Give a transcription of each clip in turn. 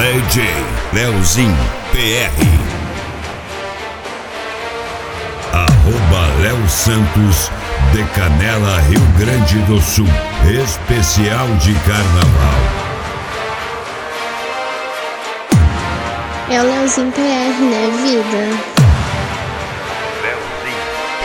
DJ Leozinho PR. Léo Santos de Canela, Rio Grande do Sul. Especial de Carnaval. É o Leozinho PR, né, vida? Leozinho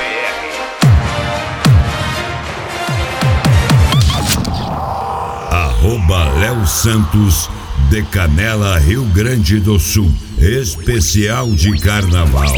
PR. Léo Santos de Canela, Rio Grande do Sul. Especial de Carnaval.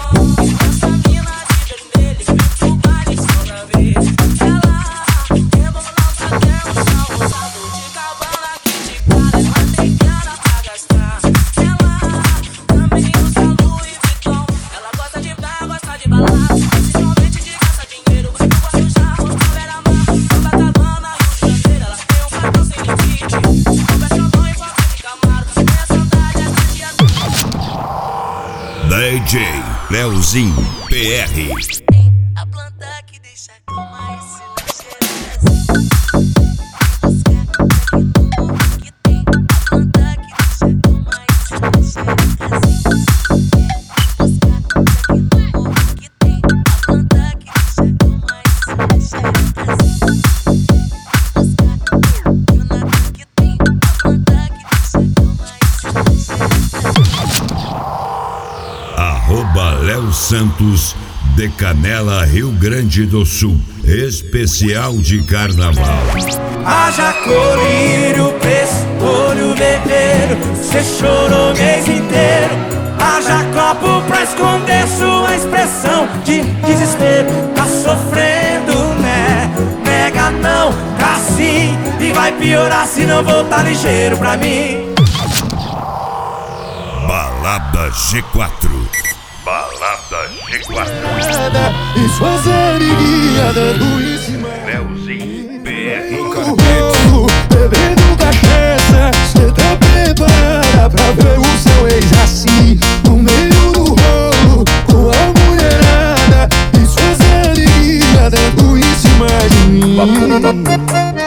DJ Leozinho PR. A planta que deixa com mais Léo Santos de Canela, Rio Grande do Sul. Especial de Carnaval. Haja colírio, preço, olho vermelho. Cê chorou o mês inteiro. Haja copo pra esconder sua expressão de desespero. Tá sofrendo, né? Nega não, tá sim. E vai piorar se não voltar ligeiro pra mim. Balada G4. Balada G4. E suas amiguinhas dando em cima. Leozinho PR. Bebendo cachaça, cê tá preparada pra ver o seu ex assim, no meio do rolo, com a mulherada. E suas amiguinhas dando em cima de mim.